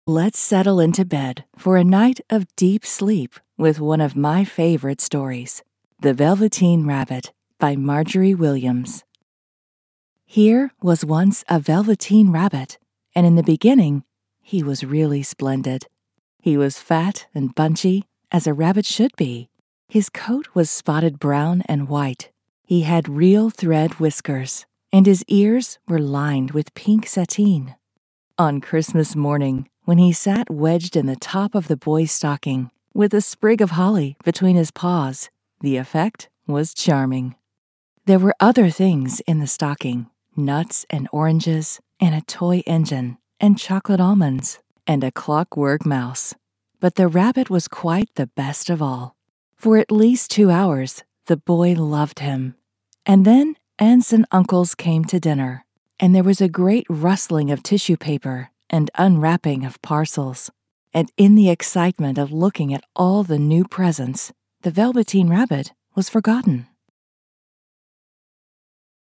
Let's settle into bed for a night of deep sleep with one of my favorite stories, The Velveteen Rabbit by Marjorie Williams. Here was once a velveteen rabbit, and in the beginning, he was really splendid. He was fat and bunchy, as a rabbit should be. His coat was spotted brown and white. He had real thread whiskers, and his ears were lined with pink sateen. On Christmas morning, when he sat wedged in the top of the boy's stocking, with a sprig of holly between his paws, the effect was charming. There were other things in the stocking, nuts and oranges, and a toy engine, and chocolate almonds, and a clockwork mouse. But the rabbit was quite the best of all. For at least 2 hours, the boy loved him. And then aunts and uncles came to dinner, and there was a great rustling of tissue paper and unwrapping of parcels. And in the excitement of looking at all the new presents, the Velveteen Rabbit was forgotten.